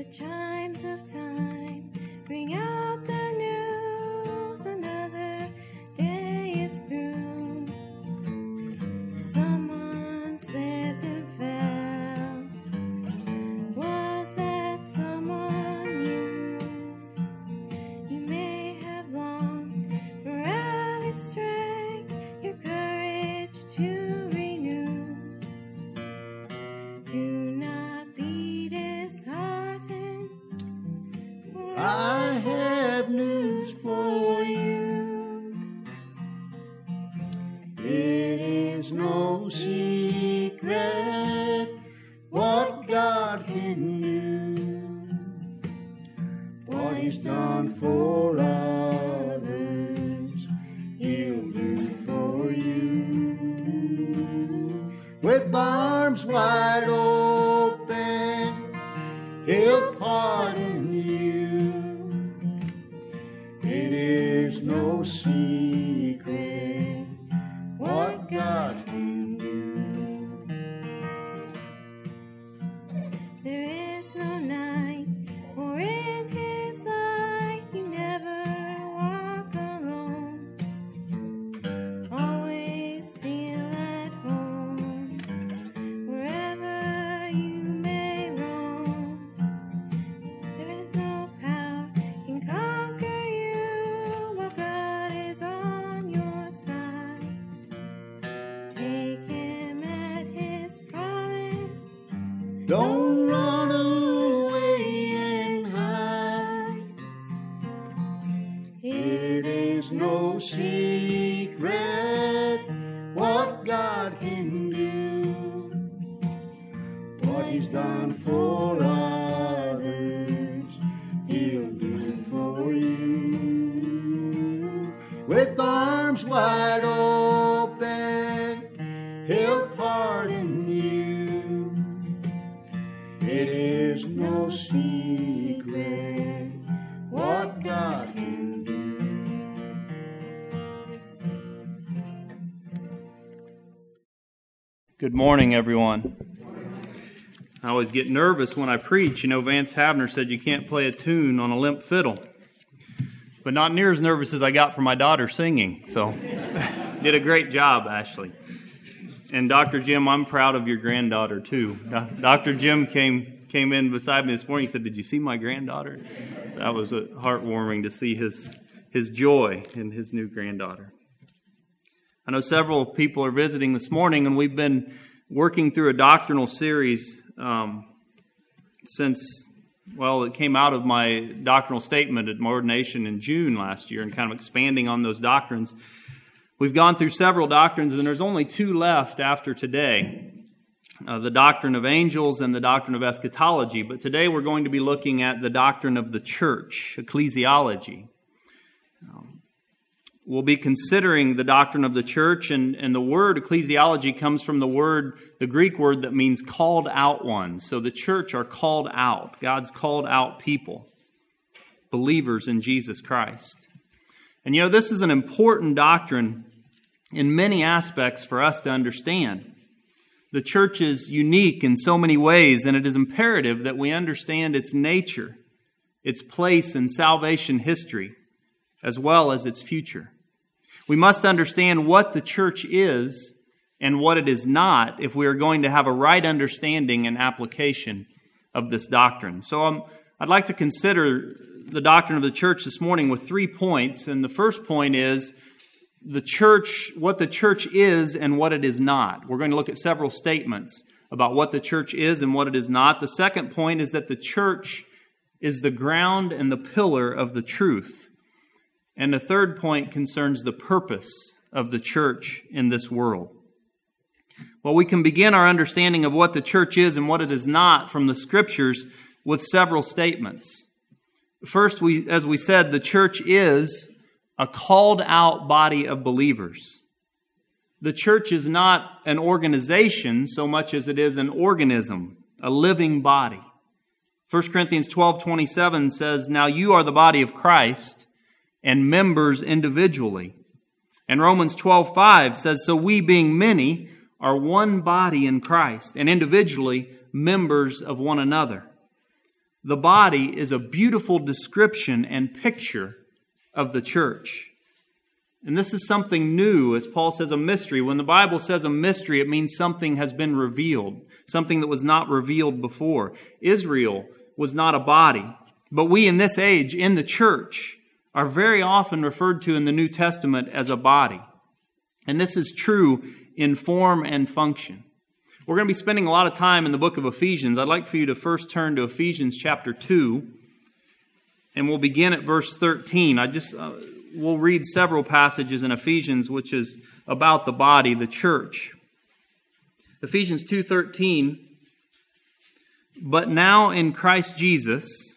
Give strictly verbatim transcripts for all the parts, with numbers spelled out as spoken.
chimes of time ring out the news, another day is through. Someone slipped and fell. Was that someone you? You may have longed for rallied strength, your courage to renew. Do not be disheartened, for I have news for you. It is no secret what God can do. What He's done for others, He'll do for you. With arms wide open, He'll pardon you. It is no secret what God can do. there is no night, for in His light you never walk alone. Always feel at home, wherever you may roam. There is no power can conquer you, while God is on your side. Take Him at His promise. Don't run away and hide. It is no secret what God can do. What He's done for others, He'll do for you. With arms wide open, He'll pardon you. It is no secret what God can do. Good morning, everyone. I always get nervous when I preach. You know, Vance Havner said you can't play a tune on a limp fiddle. But not near as nervous as I got for my daughter singing. So, did a great job, Ashley. And Doctor Jim, I'm proud of your granddaughter, too. Doctor Jim came came in beside me this morning. He said, "Did you see my granddaughter?" So that was uh, heartwarming to see his his joy in his new granddaughter. I know several people are visiting this morning, and we've been working through a doctrinal series um, since, well, it came out of my doctrinal statement at my ordination in June last year, and kind of expanding on those doctrines. We've gone through several doctrines, and there's only two left after today, uh, the doctrine of angels and the doctrine of eschatology. But today we're going to be looking at the doctrine of the church, ecclesiology. Um, we'll be considering the doctrine of the church, and, and the word ecclesiology comes from the word, the Greek word that means called out ones. So the church are called out. God's called out people, believers in Jesus Christ. And you know, this is an important doctrine in many aspects for us to understand. The church is unique in so many ways, and it is imperative that we understand its nature, its place in salvation history, as well as its future. We must understand what the church is and what it is not if we are going to have a right understanding and application of this doctrine. So um, I'd like to consider the doctrine of the church this morning with three points. And the first point is the church, what the church is and what it is not. We're going to look at several statements about what the church is and what it is not. The second point is that the church is the ground and the pillar of the truth. And the third point concerns the purpose of the church in this world. Well, we can begin our understanding of what the church is and what it is not from the Scriptures with several statements. First, we, as we said, the church is a called out body of believers. The church is not an organization so much as it is an organism, a living body. First Corinthians twelve twenty-seven says, "Now you are the body of Christ and members individually." And Romans twelve five says, "So we being many are one body in Christ and individually members of one another." the body is a beautiful description and picture of the church. And this is something new, as Paul says, a mystery. When the Bible says a mystery, it means something has been revealed, something that was not revealed before. Israel was not a body, but we in this age, in the church, are very often referred to in the New Testament as a body. And this is true in form and function. We're going to be spending a lot of time in the book of Ephesians. I'd like for you to first turn to Ephesians chapter two, and we'll begin at verse thirteen. I just... Uh, We'll read several passages in Ephesians, which is about the body, the church. Ephesians two thirteen, but now in Christ Jesus,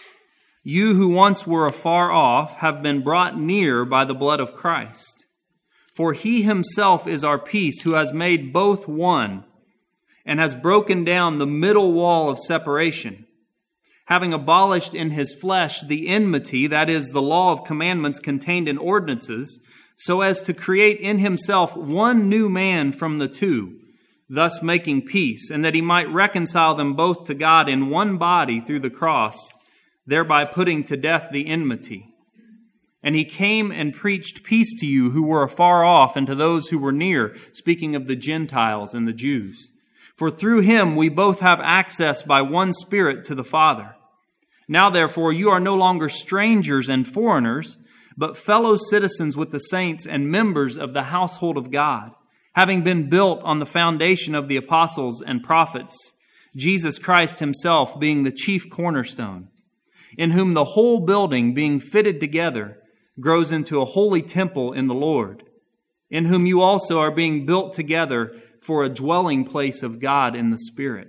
you who once were afar off have been brought near by the blood of Christ. For he himself is our peace, who has made both one, and has broken down the middle wall of separation, having abolished in his flesh the enmity, that is, the law of commandments contained in ordinances, so as to create in himself one new man from the two, thus making peace, and that he might reconcile them both to God in one body through the cross, thereby putting to death the enmity. And he came and preached peace to you who were afar off, and to those who were near, speaking of the Gentiles and the Jews. For through him we both have access by one Spirit to the Father. Now, therefore, you are no longer strangers and foreigners, but fellow citizens with the saints and members of the household of God, having been built on the foundation of the apostles and prophets, Jesus Christ himself being the chief cornerstone, in whom the whole building, being fitted together, grows into a holy temple in the Lord, in whom you also are being built together for a dwelling place of God in the Spirit.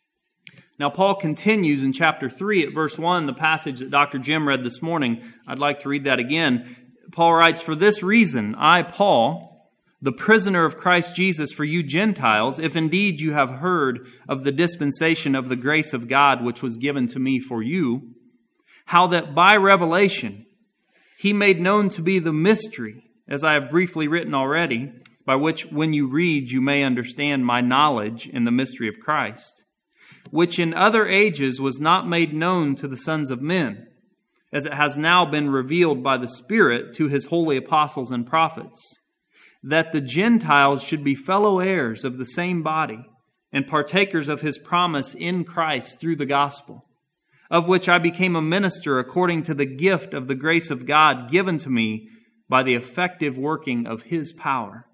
Now, Paul continues in chapter three at verse one, the passage that Doctor Jim read this morning. I'd like to read that again. Paul writes, "For this reason, I, Paul, the prisoner of Christ Jesus for you Gentiles, if indeed you have heard of the dispensation of the grace of God which was given to me for you, how that by revelation he made known to be the mystery, as I have briefly written already, by which when you read you may understand my knowledge in the mystery of Christ, which in other ages was not made known to the sons of men, as it has now been revealed by the Spirit to his holy apostles and prophets, that the Gentiles should be fellow heirs of the same body, and partakers of his promise in Christ through the gospel, of which I became a minister according to the gift of the grace of God given to me by the effective working of his power.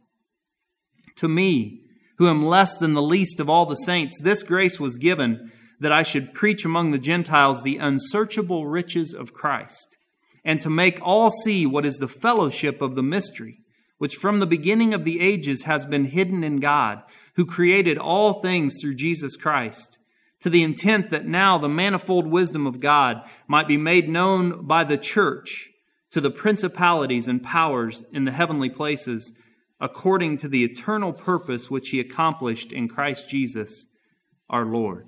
To me, who am less than the least of all the saints, this grace was given that I should preach among the Gentiles the unsearchable riches of Christ, and to make all see what is the fellowship of the mystery, which from the beginning of the ages has been hidden in God, who created all things through Jesus Christ, to the intent that now the manifold wisdom of God might be made known by the church to the principalities and powers in the heavenly places, according to the eternal purpose which he accomplished in Christ Jesus our Lord."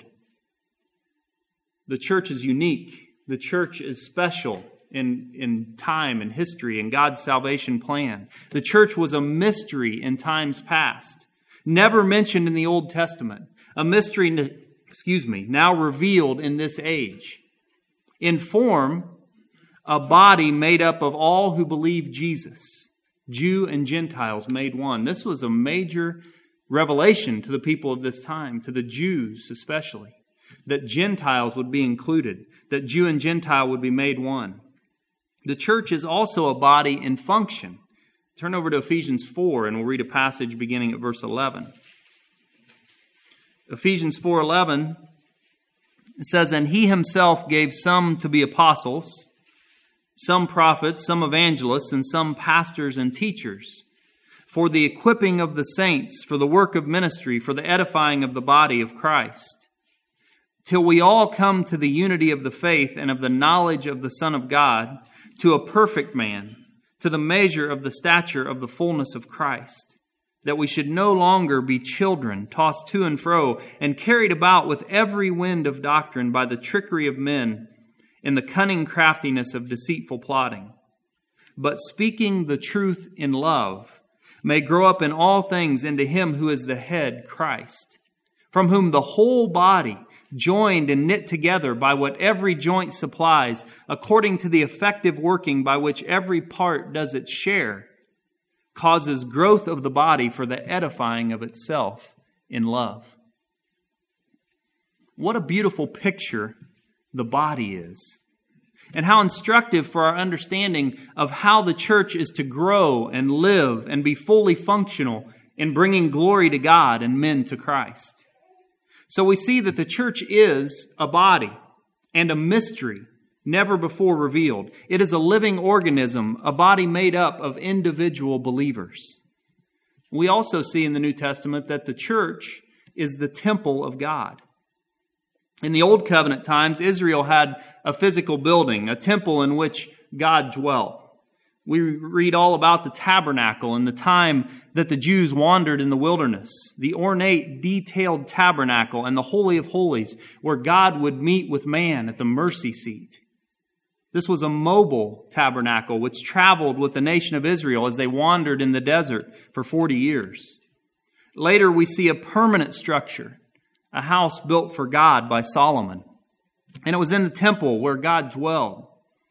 The church is unique. The church is special in, in time and history and God's salvation plan. The church was a mystery in times past, never mentioned in the Old Testament. A mystery, excuse me, now revealed in this age. In form, a body made up of all who believe Jesus. Jew and Gentiles made one. This was a major revelation to the people of this time, to the Jews especially, that Gentiles would be included, that Jew and Gentile would be made one. The church is also a body in function. Turn over to Ephesians four and we'll read a passage beginning at verse eleven. Ephesians four eleven, it says, "And he himself gave some to be apostles, some prophets, some evangelists, and some pastors and teachers, for the equipping of the saints, for the work of ministry, for the edifying of the body of Christ, till we all come to the unity of the faith and of the knowledge of the Son of God, to a perfect man, to the measure of the stature of the fullness of Christ, that we should no longer be children, tossed to and fro, and carried about with every wind of doctrine by the trickery of men, in the cunning craftiness of deceitful plotting, but speaking the truth in love, may grow up in all things into him who is the head, Christ, from whom the whole body, joined and knit together by what every joint supplies, according to the effective working by which every part does its share, causes growth of the body for the edifying of itself in love. What a beautiful picture the body is, and how instructive for our understanding of how the church is to grow and live and be fully functional in bringing glory to God and men to Christ. So we see that the church is a body and a mystery never before revealed. It is a living organism, a body made up of individual believers. We also see in the New Testament that the church is the temple of God. In the Old Covenant times, Israel had a physical building, a temple in which God dwelt. We read all about the tabernacle and the time that the Jews wandered in the wilderness, the ornate, detailed tabernacle and the Holy of Holies, where God would meet with man at the mercy seat. This was a mobile tabernacle which traveled with the nation of Israel as they wandered in the desert for forty years. Later, we see a permanent structure, a house built for God by Solomon. And it was in the temple where God dwelled.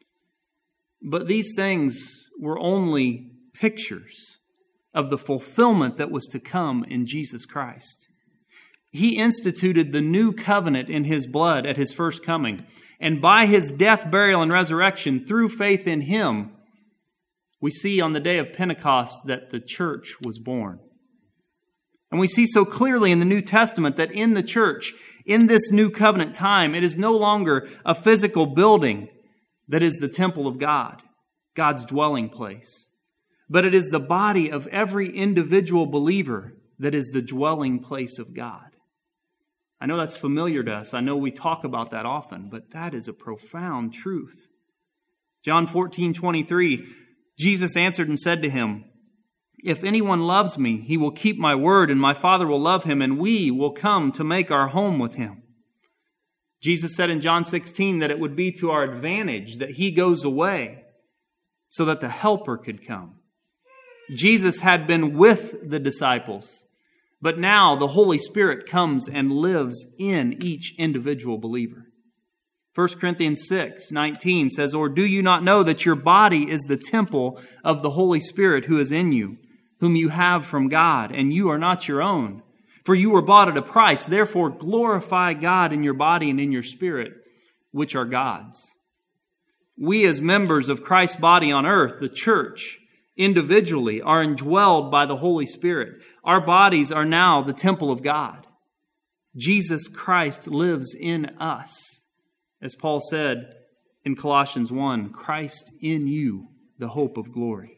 But these things were only pictures of the fulfillment that was to come in Jesus Christ. He instituted the new covenant in His blood at His first coming. And by His death, burial, and resurrection, through faith in Him, we see on the day of Pentecost that the church was born. And we see so clearly in the New Testament that in the church, in this new covenant time, it is no longer a physical building that is the temple of God, God's dwelling place, but it is the body of every individual believer that is the dwelling place of God. I know that's familiar to us. I know we talk about that often, but that is a profound truth. John fourteen twenty-three, Jesus answered and said to him, "If anyone loves me, he will keep my word, and my Father will love him, and we will come to make our home with him." Jesus said in John sixteen that it would be to our advantage that He goes away so that the Helper could come. Jesus had been with the disciples, but now the Holy Spirit comes and lives in each individual believer. First Corinthians six nineteen says, "Or do you not know that your body is the temple of the Holy Spirit who is in you, whom you have from God, and you are not your own? For you were bought at a price. Therefore glorify God in your body and in your spirit, which are God's." We as members of Christ's body on earth, the church, individually are indwelled by the Holy Spirit. Our bodies are now the temple of God. Jesus Christ lives in us. As Paul said in Colossians one, "Christ in you, the hope of glory."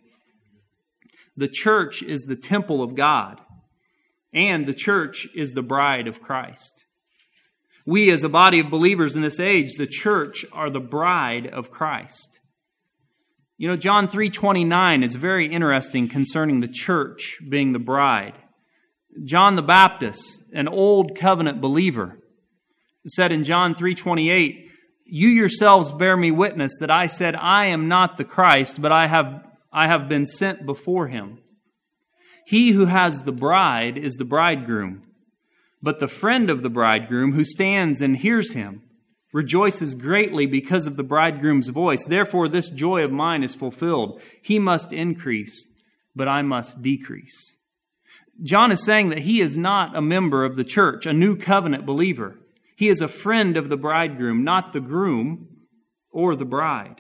The church is the temple of God, and the church is the bride of Christ. We as a body of believers in this age, the church, are the bride of Christ. You know, John three twenty-nine is very interesting concerning the church being the bride. John the Baptist, an old covenant believer, said in John three twenty-eight, "You yourselves bear me witness that I said, I am not the Christ, but I have, I have been sent before him. He who has the bride is the bridegroom, but the friend of the bridegroom who stands and hears him rejoices greatly because of the bridegroom's voice. Therefore this joy of mine is fulfilled. He must increase, but I must decrease." John is saying that he is not a member of the church, a new covenant believer. He is a friend of the bridegroom, not the groom or the bride.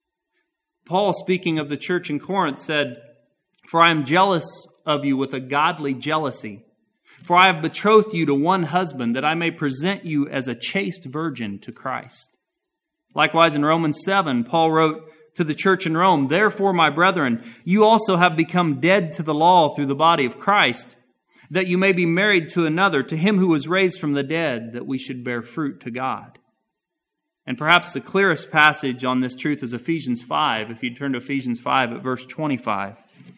Paul, speaking of the church in Corinth, said, "For I am jealous of you with a godly jealousy. For I have betrothed you to one husband, that I may present you as a chaste virgin to Christ." Likewise, in Romans seven, Paul wrote to the church in Rome, "Therefore, my brethren, you also have become dead to the law through the body of Christ, that you may be married to another, to him who was raised from the dead, that we should bear fruit to God." And perhaps the clearest passage on this truth is Ephesians five. If you turn to Ephesians five at verse twenty-five.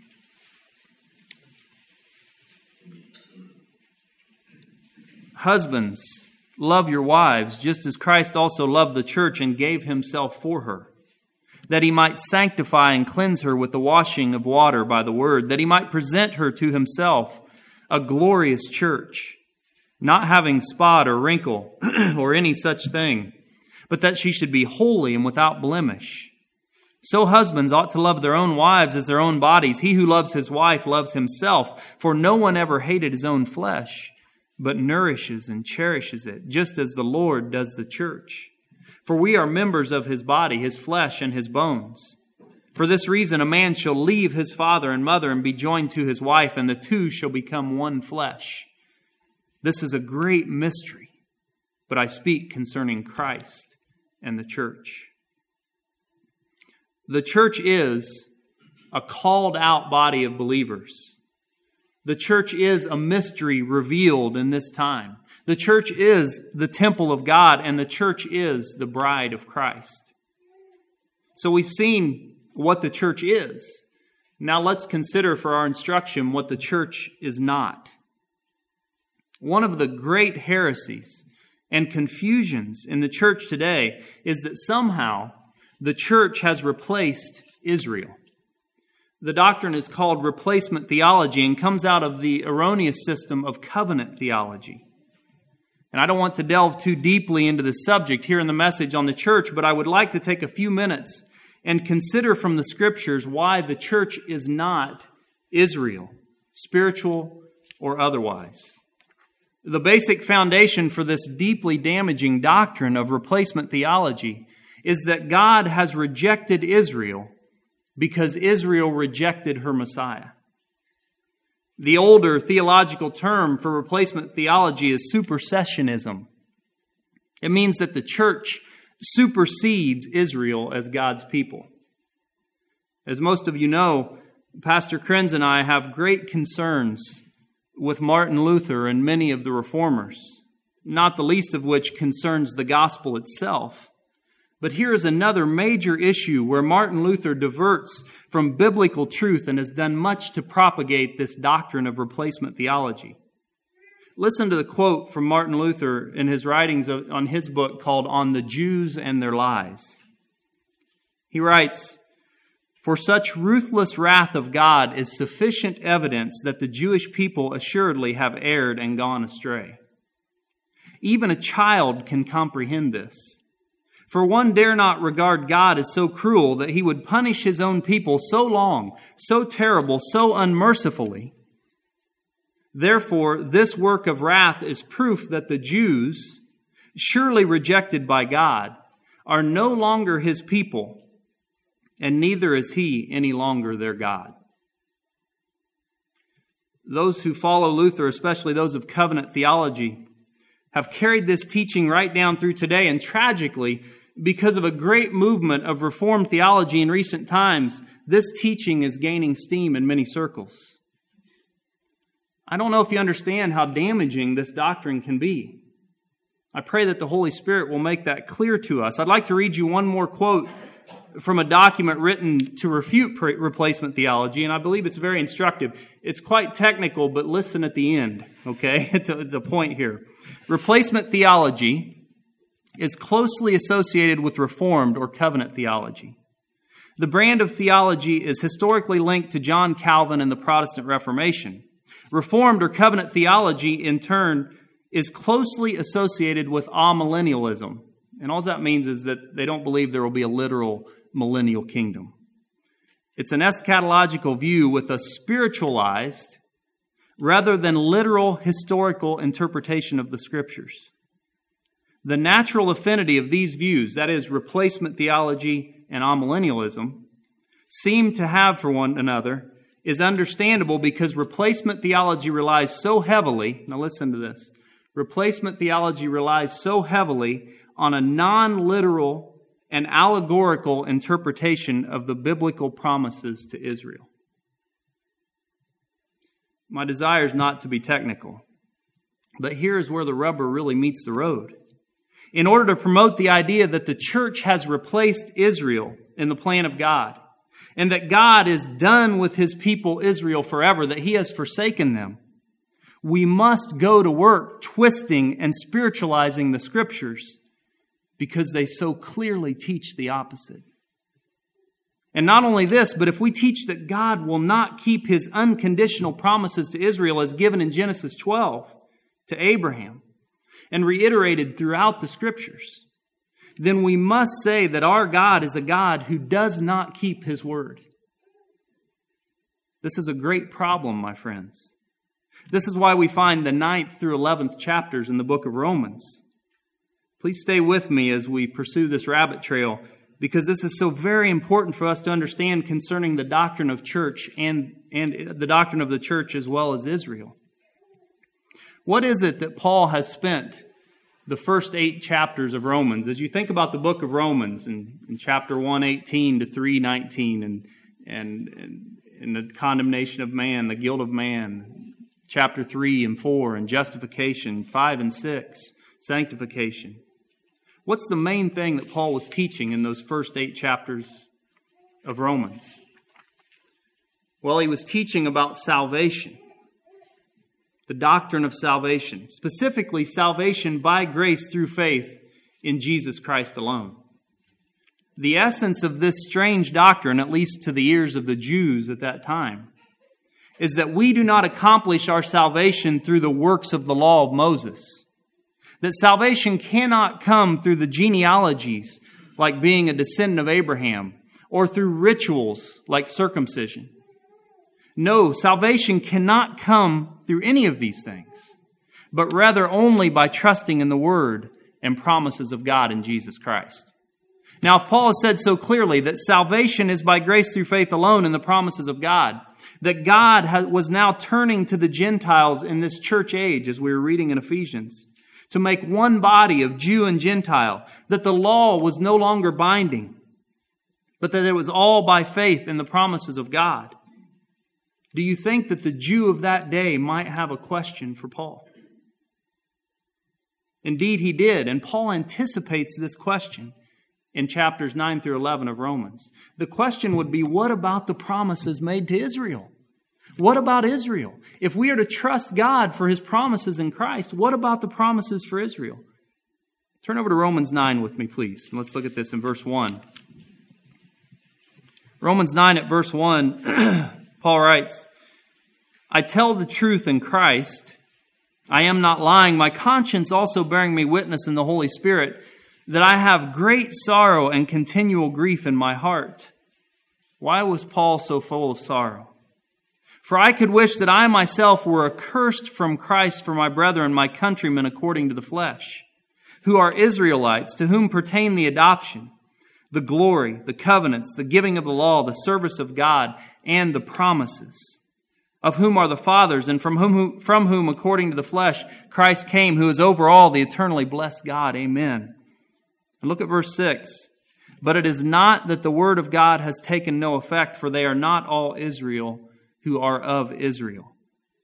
"Husbands, love your wives, just as Christ also loved the church and gave himself for her, that he might sanctify and cleanse her with the washing of water by the word, that he might present her to himself a glorious church, not having spot or wrinkle or any such thing, but that she should be holy and without blemish. So husbands ought to love their own wives as their own bodies. He who loves his wife loves himself, for no one ever hated his own flesh, but nourishes and cherishes it, just as the Lord does the church. For we are members of his body, his flesh and his bones. For this reason, a man shall leave his father and mother and be joined to his wife, and the two shall become one flesh. This is a great mystery, but I speak concerning Christ and the church. The church is a called out body of believers. The church is a mystery revealed in this time. The church is the temple of God, and the church is the bride of Christ. So we've seen what the church is. Now let's consider for our instruction what the church is not. One of the great heresies and confusions in the church today is that somehow the church has replaced Israel. The doctrine is called replacement theology and comes out of the erroneous system of covenant theology. And I don't want to delve too deeply into the subject here in the message on the church, but I would like to take a few minutes and consider from the Scriptures why the church is not Israel, spiritual or otherwise. The basic foundation for this deeply damaging doctrine of replacement theology is that God has rejected Israel because Israel rejected her Messiah. The older theological term for replacement theology is supersessionism. It means that the church supersedes Israel as God's people. As most of you know, Pastor Krenz and I have great concerns with Martin Luther and many of the reformers, not the least of which concerns the gospel itself. But here is another major issue where Martin Luther diverts from biblical truth and has done much to propagate this doctrine of replacement theology. Listen to the quote from Martin Luther in his writings on his book called On the Jews and Their Lies. He writes, "For such ruthless wrath of God is sufficient evidence that the Jewish people assuredly have erred and gone astray. Even a child can comprehend this. For one dare not regard God as so cruel that he would punish his own people so long, so terrible, so unmercifully. Therefore, this work of wrath is proof that the Jews, surely rejected by God, are no longer his people, and neither is he any longer their God." Those who follow Luther, especially those of covenant theology, have carried this teaching right down through today, and tragically, because of a great movement of Reformed theology in recent times, this teaching is gaining steam in many circles. I don't know if you understand how damaging this doctrine can be. I pray that the Holy Spirit will make that clear to us. I'd like to read you one more quote from a document written to refute pre- replacement theology, and I believe it's very instructive. It's quite technical, but listen at the end, okay? It's a, the point here. Replacement theology is closely associated with Reformed or covenant theology. The brand of theology is historically linked to John Calvin and the Protestant Reformation. Reformed or covenant theology, in turn, is closely associated with amillennialism. And all that means is that they don't believe there will be a literal millennial kingdom. It's an eschatological view with a spiritualized rather than literal historical interpretation of the Scriptures. The natural affinity of these views, that is, replacement theology and amillennialism, seem to have for one another is understandable because replacement theology relies so heavily, now listen to this, replacement theology relies so heavily on a non-literal and allegorical interpretation of the biblical promises to Israel. My desire is not to be technical, but here is where the rubber really meets the road. In order to promote the idea that the church has replaced Israel in the plan of God, and that God is done with his people Israel forever, that he has forsaken them, we must go to work twisting and spiritualizing the Scriptures because they so clearly teach the opposite. And not only this, but if we teach that God will not keep his unconditional promises to Israel as given in Genesis twelve, to Abraham, and reiterated throughout the Scriptures, then we must say that our God is a God who does not keep His word. This is a great problem, my friends. This is why we find the ninth through eleventh chapters in the book of Romans. Please stay with me as we pursue this rabbit trail, because this is so very important for us to understand concerning the doctrine of church and, and the doctrine of the church as well as Israel. What is it that Paul has spent the first eight chapters of Romans? As you think about the book of Romans in, in chapter one eighteen to three nineteen and, and, and, and the condemnation of man, the guilt of man, chapter three and four and justification, five and six, sanctification. What's the main thing that Paul was teaching in those first eight chapters of Romans? Well, he was teaching about salvation. The doctrine of salvation, specifically salvation by grace through faith in Jesus Christ alone. The essence of this strange doctrine, at least to the ears of the Jews at that time, is that we do not accomplish our salvation through the works of the law of Moses. That salvation cannot come through the genealogies, like being a descendant of Abraham, or through rituals like circumcision. No, salvation cannot come through any of these things, but rather only by trusting in the Word and promises of God in Jesus Christ. Now, if Paul has said so clearly that salvation is by grace through faith alone in the promises of God, that God has, was now turning to the Gentiles in this church age, as we were reading in Ephesians, to make one body of Jew and Gentile, that the law was no longer binding, but that it was all by faith in the promises of God. Do you think that the Jew of that day might have a question for Paul? Indeed, he did, and Paul anticipates this question in chapters nine through eleven of Romans. The question would be, what about the promises made to Israel? What about Israel? If we are to trust God for His promises in Christ, what about the promises for Israel? Turn over to Romans nine with me, please. And let's look at this in verse one. Romans nine at verse one, Paul writes, I tell the truth in Christ. I am not lying. My conscience also bearing me witness in the Holy Spirit that I have great sorrow and continual grief in my heart. Why was Paul so full of sorrow? For I could wish that I myself were accursed from Christ for my brethren, my countrymen according to the flesh, who are Israelites, to whom pertain the adoption, the glory, the covenants, the giving of the law, the service of God, and the promises, of whom are the fathers, and from whom, from whom, according to the flesh, Christ came, who is over all, the eternally blessed God. Amen. And look at verse six. But it is not that the word of God has taken no effect, for they are not all Israel who are of Israel.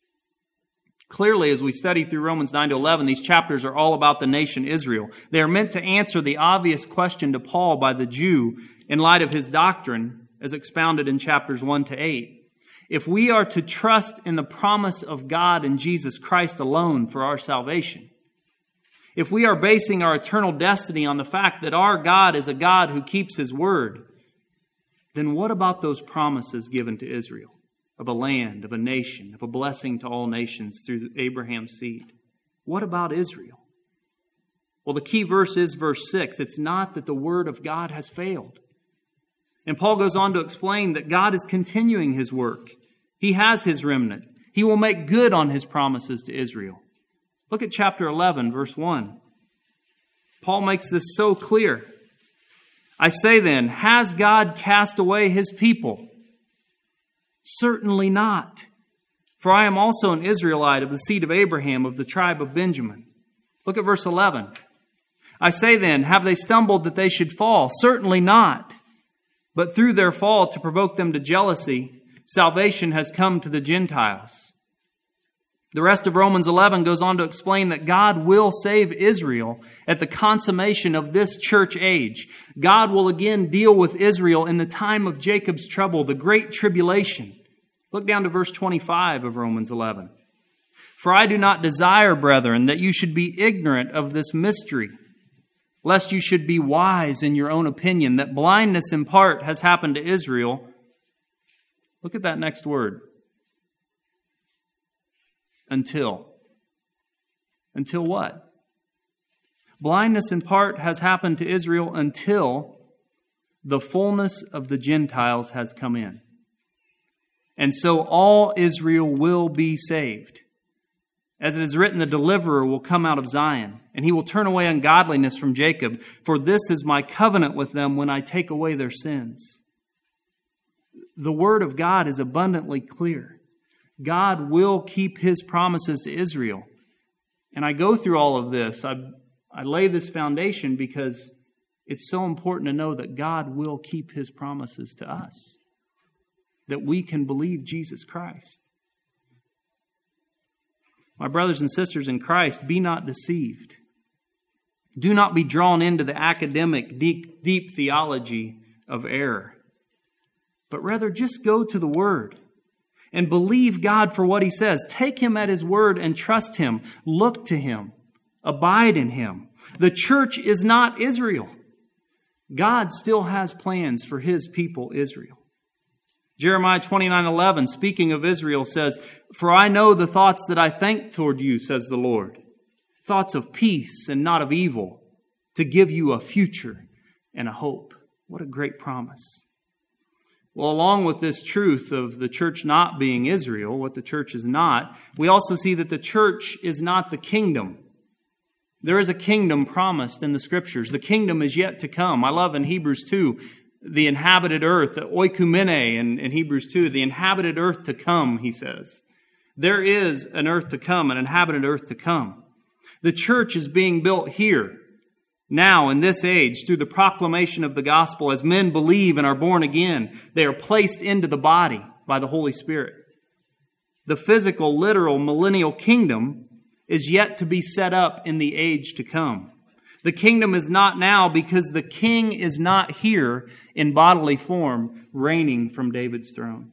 Clearly, as we study through Romans nine to eleven, these chapters are all about the nation Israel. They are meant to answer the obvious question to Paul by the Jew in light of his doctrine as expounded in chapters one to eight. If we are to trust in the promise of God in Jesus Christ alone for our salvation, if we are basing our eternal destiny on the fact that our God is a God who keeps His word, then what about those promises given to Israel of a land, of a nation, of a blessing to all nations through Abraham's seed? What about Israel? Well, the key verse is verse six. It's not that the word of God has failed. And Paul goes on to explain that God is continuing His work. He has His remnant. He will make good on His promises to Israel. Look at chapter eleven, verse one. Paul makes this so clear. I say then, has God cast away His people? Certainly not. For I am also an Israelite of the seed of Abraham, of the tribe of Benjamin. Look at verse eleven. I say then, have they stumbled that they should fall? Certainly not. But through their fall, to provoke them to jealousy, salvation has come to the Gentiles. The rest of Romans eleven goes on to explain that God will save Israel at the consummation of this church age. God will again deal with Israel in the time of Jacob's trouble, the great tribulation. Look down to verse twenty-five of Romans eleven. For I do not desire, brethren, that you should be ignorant of this mystery, lest you should be wise in your own opinion, that blindness in part has happened to Israel. Look at that next word. Until. Until what? Blindness in part has happened to Israel until the fullness of the Gentiles has come in. And so all Israel will be saved. As it is written, the deliverer will come out of Zion, and he will turn away ungodliness from Jacob. For this is my covenant with them when I take away their sins. The word of God is abundantly clear. God will keep his promises to Israel. And I go through all of this. I, I lay this foundation because it's so important to know that God will keep his promises to us, that we can believe Jesus Christ. My brothers and sisters in Christ, be not deceived. Do not be drawn into the academic, deep, deep theology of error, but rather just go to the Word and believe God for what he says. Take him at his word and trust him. Look to him. Abide in him. The church is not Israel. God still has plans for his people, Israel. Jeremiah twenty-nine eleven, speaking of Israel, says, "For I know the thoughts that I think toward you, says the Lord, thoughts of peace and not of evil, to give you a future and a hope." What a great promise. Well, along with this truth of the church not being Israel, what the church is not, we also see that the church is not the kingdom. There is a kingdom promised in the Scriptures. The kingdom is yet to come. I love in Hebrews two, the inhabited earth, the oikumene in, in Hebrews two, the inhabited earth to come, he says. There is an earth to come, an inhabited earth to come. The church is being built here, now in this age, through the proclamation of the gospel. As men believe and are born again, they are placed into the body by the Holy Spirit. The physical, literal, millennial kingdom is yet to be set up in the age to come. The kingdom is not now because the king is not here in bodily form, reigning from David's throne.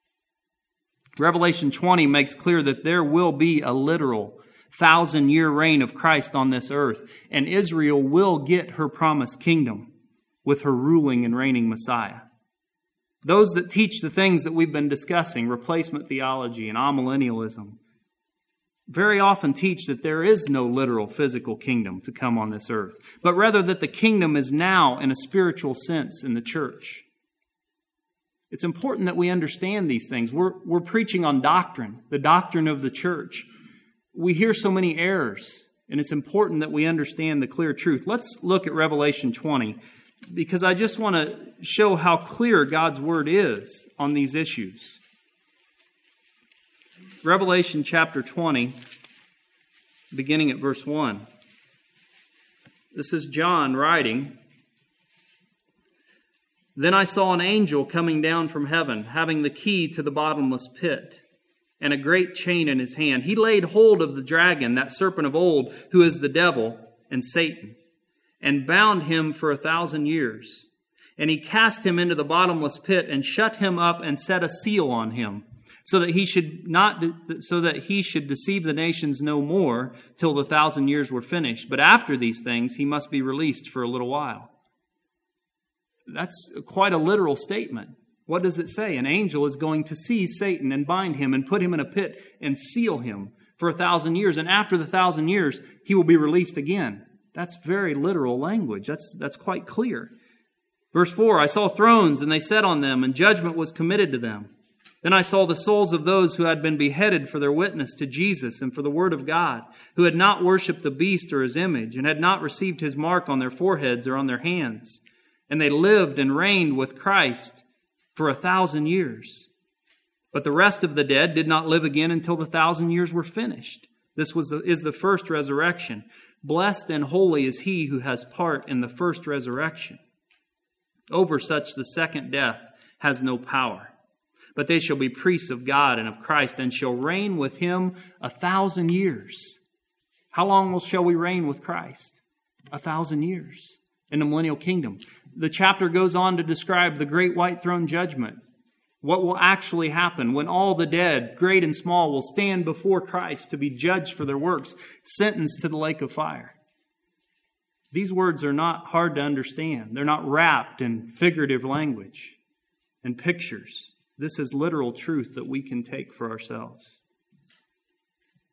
Revelation twenty makes clear that there will be a literal thousand-year reign of Christ on this earth, and Israel will get her promised kingdom with her ruling and reigning Messiah. Those that teach the things that we've been discussing, replacement theology and amillennialism, very often teach that there is no literal physical kingdom to come on this earth, but rather that the kingdom is now in a spiritual sense in the church. It's important that we understand these things. We're, we're preaching on doctrine, the doctrine of the church. We hear so many errors, and it's important that we understand the clear truth. Let's look at Revelation twenty, because I just want to show how clear God's Word is on these issues. Revelation chapter twenty, beginning at verse one. This is John writing. "Then I saw an angel coming down from heaven, having the key to the bottomless pit, and a great chain in his hand. He laid hold of the dragon, that serpent of old, who is the devil and Satan, and bound him for a thousand years. And he cast him into the bottomless pit and shut him up and set a seal on him, so that he should not, so that he should deceive the nations no more till the thousand years were finished. But after these things, he must be released for a little while." That's quite a literal statement. What does it say? An angel is going to seize Satan and bind him and put him in a pit and seal him for a thousand years. And after the thousand years, he will be released again. That's very literal language. That's, that's quite clear. Verse four, "I saw thrones, and they sat on them, and judgment was committed to them. Then I saw the souls of those who had been beheaded for their witness to Jesus and for the word of God, who had not worshipped the beast or his image, and had not received his mark on their foreheads or on their hands. And they lived and reigned with Christ for a thousand years. But the rest of the dead did not live again until the thousand years were finished. This was the, is the first resurrection. Blessed and holy is he who has part in the first resurrection. Over such the second death has no power. But they shall be priests of God and of Christ, and shall reign with him a thousand years." How long shall we reign with Christ? A thousand years in the millennial kingdom. The chapter goes on to describe the great white throne judgment. What will actually happen when all the dead, great and small, will stand before Christ to be judged for their works, sentenced to the lake of fire. These words are not hard to understand. They're not wrapped in figurative language and pictures. This is literal truth that we can take for ourselves.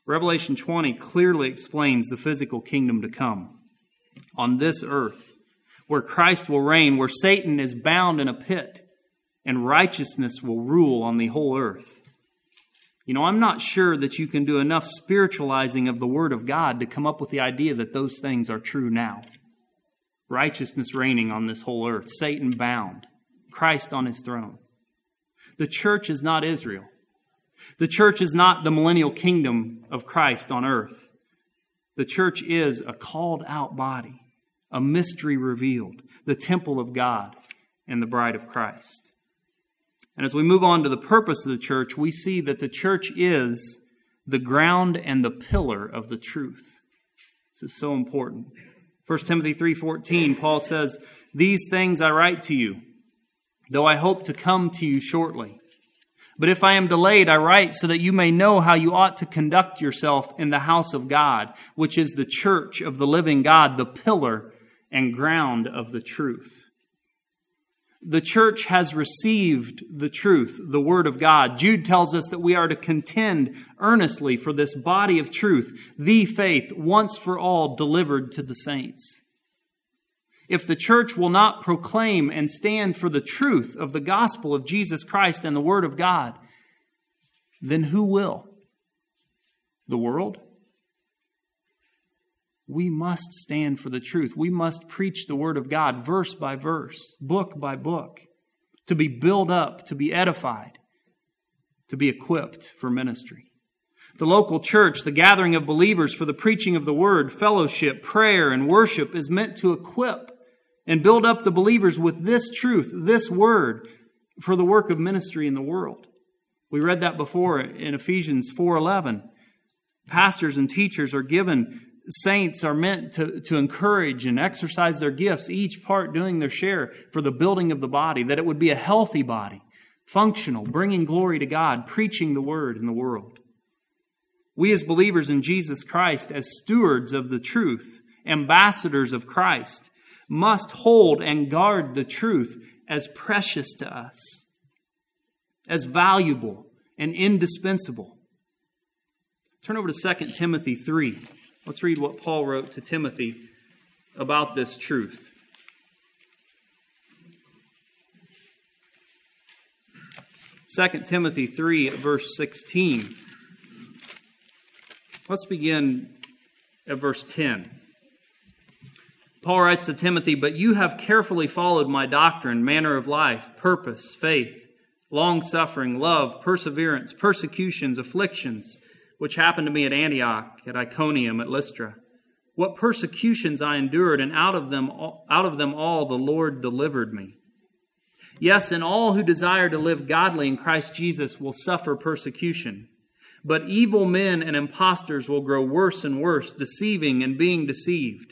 Revelation twenty clearly explains the physical kingdom to come on this earth, where Christ will reign, where Satan is bound in a pit, and righteousness will rule on the whole earth. You know, I'm not sure that you can do enough spiritualizing of the Word of God to come up with the idea that those things are true now. Righteousness reigning on this whole earth, Satan bound, Christ on his throne. The church is not Israel. The church is not the millennial kingdom of Christ on earth. The church is a called out body, a mystery revealed, the temple of God and the bride of Christ. And as we move on to the purpose of the church, we see that the church is the ground and the pillar of the truth. This is so important. First Timothy three fourteen, Paul says, "These things I write to you, though I hope to come to you shortly. But if I am delayed, I write so that you may know how you ought to conduct yourself in the house of God, which is the church of the living God, the pillar and ground of the truth." The church has received the truth, the Word of God. Jude tells us that we are to contend earnestly for this body of truth, the faith once for all delivered to the saints. If the church will not proclaim and stand for the truth of the gospel of Jesus Christ and the Word of God, then who will? The world? We must stand for the truth. We must preach the Word of God verse by verse, book by book, to be built up, to be edified, to be equipped for ministry. The local church, the gathering of believers for the preaching of the Word, fellowship, prayer, and worship is meant to equip and build up the believers with this truth, this Word, for the work of ministry in the world. We read that before in Ephesians four eleven. Pastors and teachers are given Saints are meant to, to encourage and exercise their gifts, each part doing their share for the building of the body, that it would be a healthy body, functional, bringing glory to God, preaching the Word in the world. We as believers in Jesus Christ, as stewards of the truth, ambassadors of Christ, must hold and guard the truth as precious to us, as valuable and indispensable. Turn over to Second Timothy three. Let's read what Paul wrote to Timothy about this truth. Second Timothy three, verse sixteen. Let's begin at verse ten. Paul writes to Timothy, "But you have carefully followed my doctrine, manner of life, purpose, faith, long-suffering, love, perseverance, persecutions, afflictions, which happened to me at Antioch, at Iconium, at Lystra. What persecutions I endured, and out of them out of them all the Lord delivered me. Yes, and all who desire to live godly in Christ Jesus will suffer persecution. But evil men and impostors will grow worse and worse, deceiving and being deceived.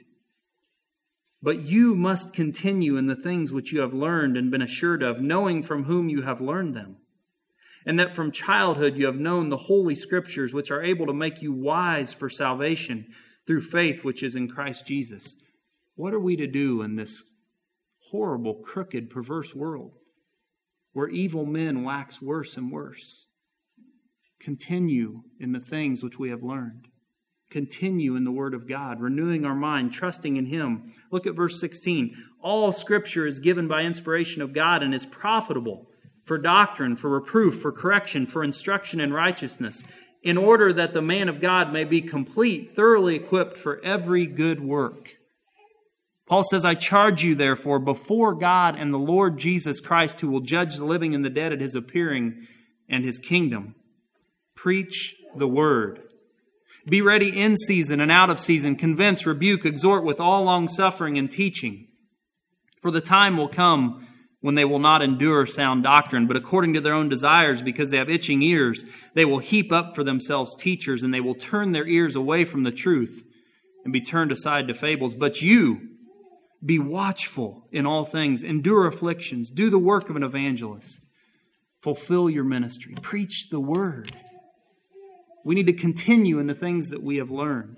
But you must continue in the things which you have learned and been assured of, knowing from whom you have learned them. And that from childhood you have known the Holy Scriptures, which are able to make you wise for salvation through faith which is in Christ Jesus." What are we to do in this horrible, crooked, perverse world where evil men wax worse and worse? Continue in the things which we have learned. Continue in the Word of God, renewing our mind, trusting in Him. Look at verse sixteen. "All Scripture is given by inspiration of God and is profitable for doctrine, for reproof, for correction, for instruction in righteousness, in order that the man of God may be complete, thoroughly equipped for every good work." Paul says, "I charge you, therefore, before God and the Lord Jesus Christ, who will judge the living and the dead at His appearing and His kingdom, preach the Word. Be ready in season and out of season, convince, rebuke, exhort with all longsuffering and teaching. For the time will come when they will not endure sound doctrine, but according to their own desires, because they have itching ears, they will heap up for themselves teachers, and they will turn their ears away from the truth and be turned aside to fables. But you, be watchful in all things, endure afflictions, do the work of an evangelist, fulfill your ministry, preach the Word." We need to continue in the things that we have learned.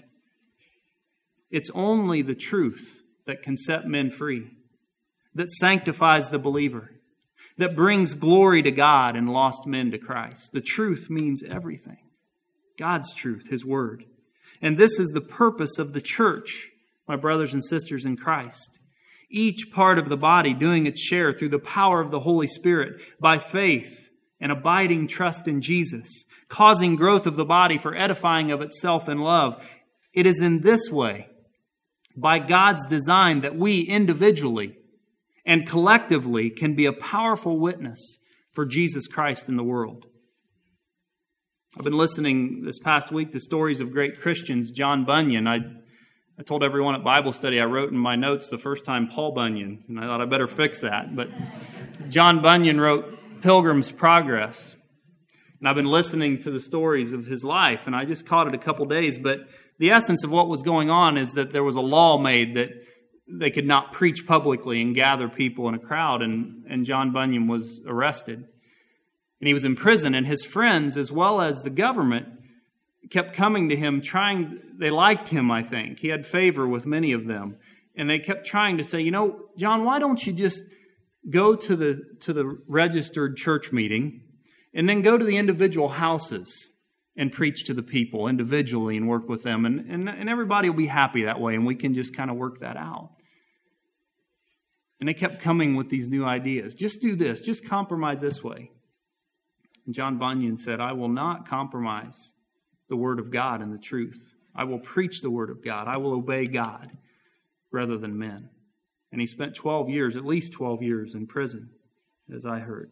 It's only the truth that can set men free, that sanctifies the believer, that brings glory to God and lost men to Christ. The truth means everything. God's truth, His Word. And this is the purpose of the church, my brothers and sisters in Christ. Each part of the body doing its share through the power of the Holy Spirit by faith and abiding trust in Jesus, causing growth of the body for edifying of itself in love. It is in this way, by God's design, that we individually and collectively can be a powerful witness for Jesus Christ in the world. I've been listening this past week to stories of great Christians. John Bunyan. I, I told everyone at Bible study, I wrote in my notes the first time Paul Bunyan, and I thought I better fix that. But John Bunyan wrote Pilgrim's Progress. And I've been listening to the stories of his life, and I just caught it a couple days. But the essence of what was going on is that there was a law made that they could not preach publicly and gather people in a crowd, and, and John Bunyan was arrested. And he was in prison, and his friends, as well as the government, kept coming to him trying, they liked him, I think. He had favor with many of them. And they kept trying to say, you know, John, why don't you just go to the to the registered church meeting and then go to the individual houses and preach to the people individually and work with them. And, and, and everybody will be happy that way, and we can just kind of work that out. And they kept coming with these new ideas. Just do this. Just compromise this way. And John Bunyan said, I will not compromise the Word of God and the truth. I will preach the Word of God. I will obey God rather than men. And he spent twelve years, at least twelve years in prison, as I heard.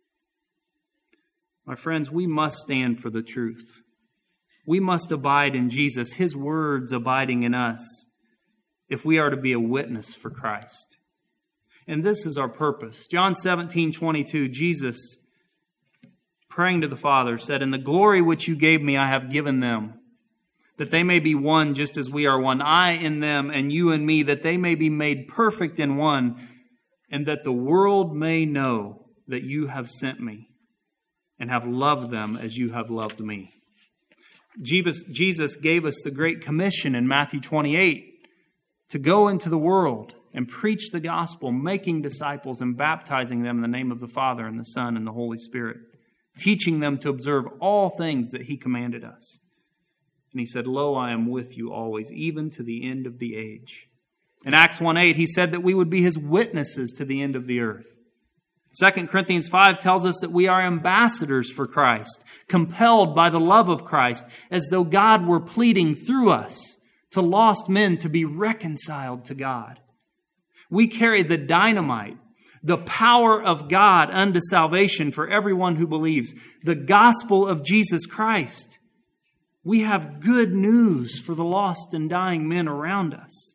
My friends, we must stand for the truth. We must abide in Jesus, His words abiding in us, if we are to be a witness for Christ. And this is our purpose. John seventeen twenty-two, Jesus, praying to the Father, said, "In the glory which you gave me, I have given them, that they may be one just as we are one, I in them and you in me, that they may be made perfect in one, and that the world may know that you have sent me and have loved them as you have loved me." Jesus, Jesus gave us the Great Commission in Matthew twenty-eight to go into the world and preach the gospel, making disciples and baptizing them in the name of the Father and the Son and the Holy Spirit, teaching them to observe all things that He commanded us. And He said, "Lo, I am with you always, even to the end of the age." In Acts one eight, He said that we would be His witnesses to the end of the earth. Second Corinthians five tells us that we are ambassadors for Christ, compelled by the love of Christ, as though God were pleading through us to lost men to be reconciled to God. We carry the dynamite, the power of God unto salvation for everyone who believes, the gospel of Jesus Christ. We have good news for the lost and dying men around us.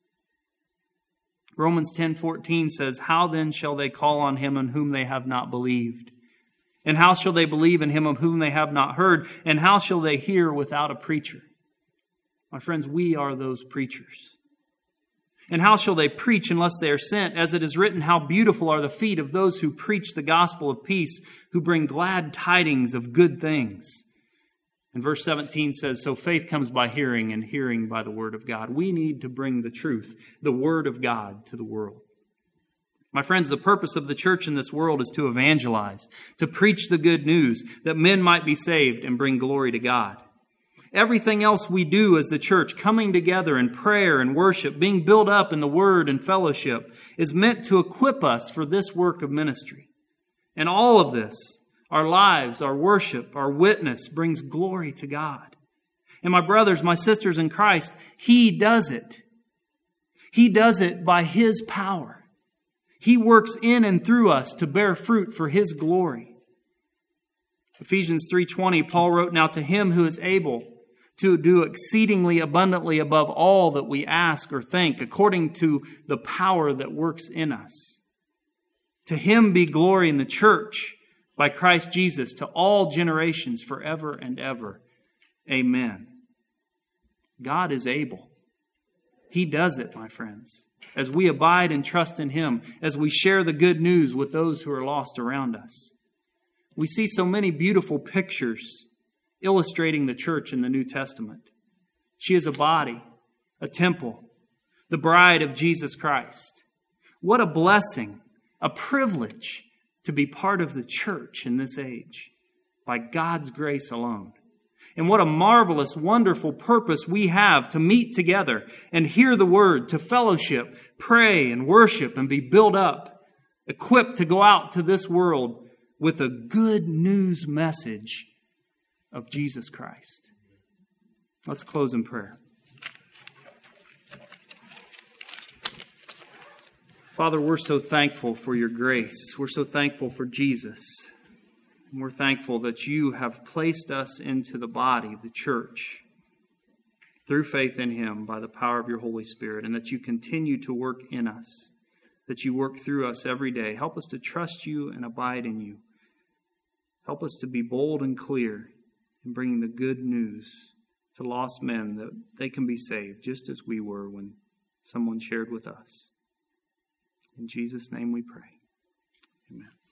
Romans ten fourteen says, "How then shall they call on Him in whom they have not believed? And how shall they believe in Him of whom they have not heard? And how shall they hear without a preacher?" My friends, we are those preachers. "And how shall they preach unless they are sent? As it is written, how beautiful are the feet of those who preach the gospel of peace, who bring glad tidings of good things." And verse seventeen says, "So faith comes by hearing, and hearing by the word of God." We need to bring the truth, the word of God, to the world. My friends, the purpose of the church in this world is to evangelize, to preach the good news, that men might be saved and bring glory to God. Everything else we do as the church, coming together in prayer and worship, being built up in the word and fellowship, is meant to equip us for this work of ministry. And all of this, our lives, our worship, our witness, brings glory to God. And my brothers, my sisters in Christ, He does it. He does it by His power. He works in and through us to bear fruit for His glory. Ephesians three twenty, Paul wrote, "Now to Him who is able to do exceedingly abundantly above all that we ask or think, according to the power that works in us. To Him be glory in the church by Christ Jesus to all generations forever and ever. Amen." God is able. He does it, my friends, as we abide and trust in Him, as we share the good news with those who are lost around us. We see so many beautiful pictures illustrating the church in the New Testament. She is a body, a temple, the bride of Jesus Christ. What a blessing, a privilege to be part of the church in this age by God's grace alone. And what a marvelous, wonderful purpose we have to meet together and hear the word, to fellowship, pray and worship and be built up, equipped to go out to this world with a good news message of Jesus Christ. Let's close in prayer. Father, we're so thankful for your grace. We're so thankful for Jesus. And we're thankful that you have placed us into the body, the church, through faith in him by the power of your Holy Spirit, and that you continue to work in us, that you work through us every day. Help us to trust you and abide in you. Help us to be bold and clear in bringing the good news to lost men, that they can be saved just as we were when someone shared with us. In Jesus' name we pray. Amen.